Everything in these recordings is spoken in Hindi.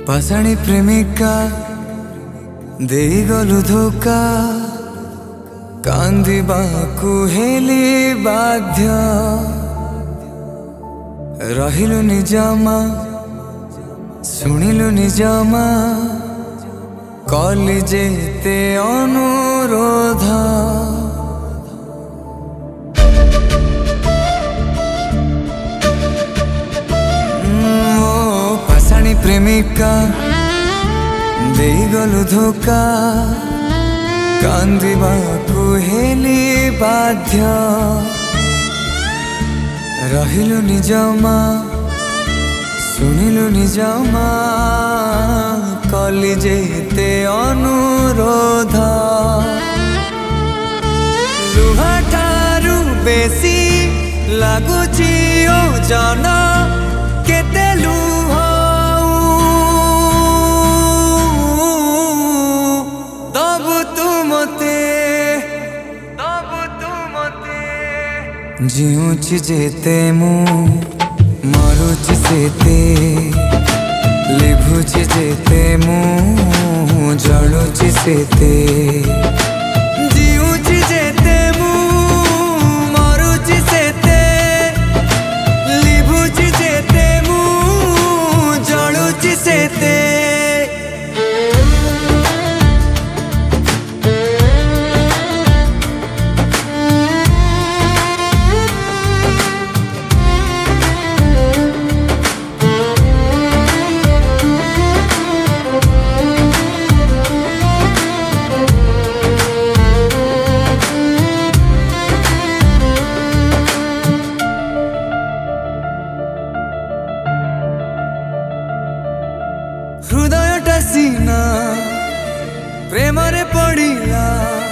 पाषाणी प्रेमिका देगलु धोका कांदिबाकु हेली बाध्य रहिलु निजमा सुनिलु निजमा कली जेते अनुरोध पाषाणी प्रेमिका देगलु धोका कांदिबाकु हेली बाध्य रहिलु निजमा सुनिलु निजमा कली जेते अनुरोध लुहा ठारू बेसी लागुची ओजन केते लुह दबु तू मते जीऊची जेते मु मरुची जेते लिभुची जेते मु जलुची जेते जीऊची जेते मु मरुची जेते लिभुची जेते मु जलुची जेते हृदयटा सीना प्रेमरे पड़िला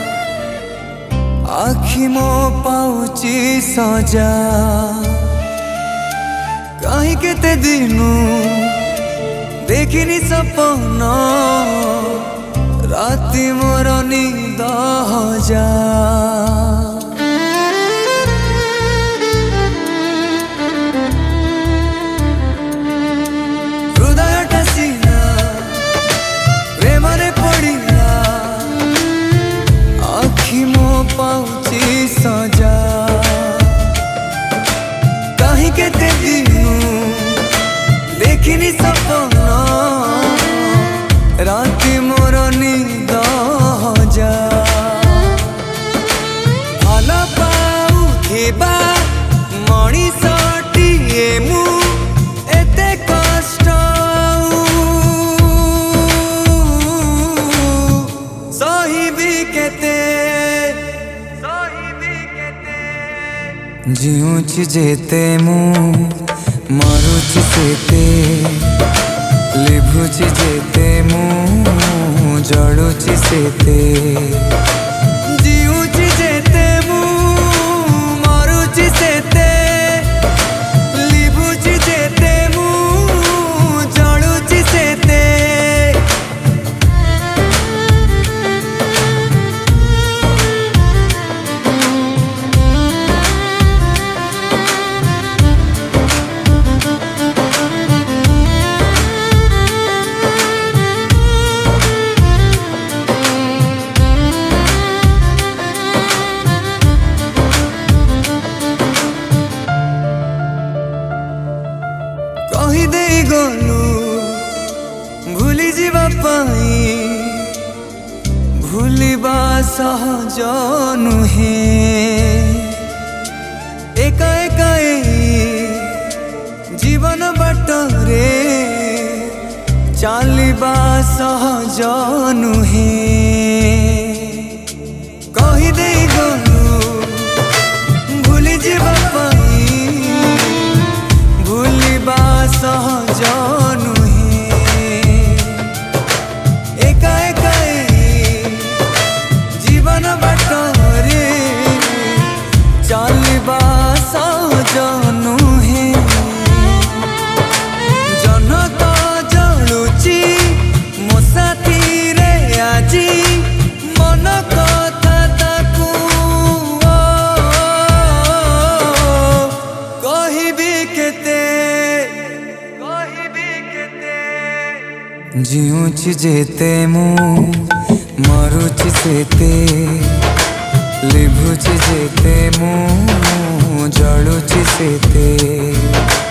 आखि मो पाउची सजा कहीं केते दिनु देखिनी सपन राति मोर नींद हजा पाउची सजा कहीं केते दिनु देखिनी सपन राति मोर नींद हजा भल पाउथिबा मणिषटिए मु एते कष्ट सहिबी केते जीऊची जेते मु मरुची जेते लिभुची जेते मु जलुची जेते जीऊची जेते मु मरुची जेते लिभुची जेते मु जलुची जेते कही दे गलु भूली जीवा पाई भूलिबा सहज नुहे एका एका जीवन बाटरे चलिबा सहज नुहे कही दे गलु भूली जीवा पाई भूलिबा सहज नुहे एका एका जीवन बाटरे चलिबा सहज नुहे जनक जलुची मो साथी रे आजी मन कथा ताकू कहबी केते जीऊँछि जेते मु मरुछि सेते लिभुछि जेते मु जलुछि सेते।